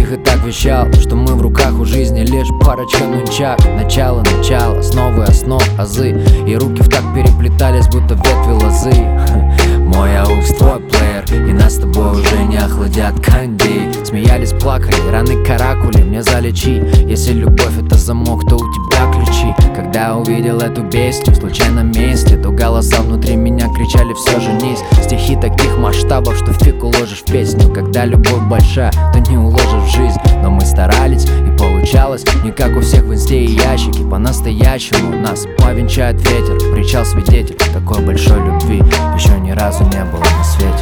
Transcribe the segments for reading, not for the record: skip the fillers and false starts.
их и так вещал, что мы в руках у жизни лишь парочка нунчак. Начало, основы основ, азы, и руки в так переплетались, будто ветви лозы. Мой аукс, твой плеер, и нас с тобой уже не охладят кондей. Смеялись, плакали, раны каракули мне залечи. Если любовь это замок, то у тебя ключи. Когда увидел эту бестию в случайном месте, то голоса внутри меня кричали: все, женись. Стихи таких масштабов, что фиг уложишь в песню. Когда любовь большая, то не уложишь в жизнь. Но мы старались, и получалось не как у всех в инсте и ящике. По-настоящему нас повенчает ветер. Причал свидетель такой большой любви еще ни разу не было на свете.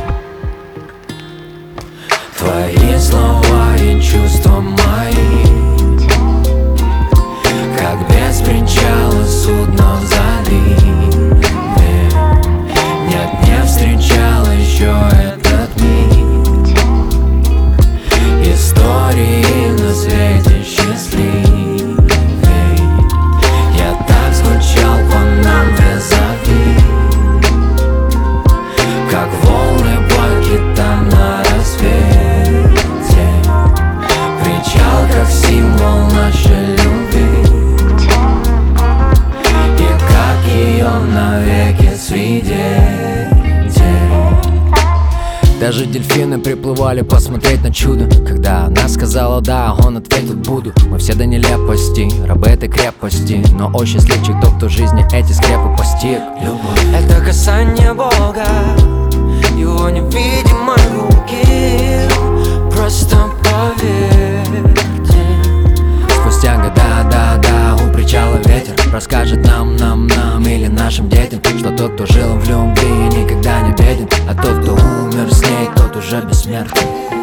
Твои слова и чувства мои, как без причала судно в заливе. Нет, не встречал еще этот миг. Истории на свете счастливей. Я так скучал по нам визави, как волны бойки там на рассвете. Причал как символ нашей любви, и как ее навеки свидетель. Даже дельфины приплывали посмотреть на чудо. Когда она сказала да, он ответил буду. Мы все до нелепости, рабы этой крепости, но о счастливчик тот, кто в жизни эти скрепы постиг. Любовь — это касание Бога, его невидимой руки. Просто поверьте. Спустя года, да, у причала ветер расскажет нам или нашим детям, что тот, кто жил в любви, никогда не беден, а тот, кто умер с ней, тот уже бессмертный.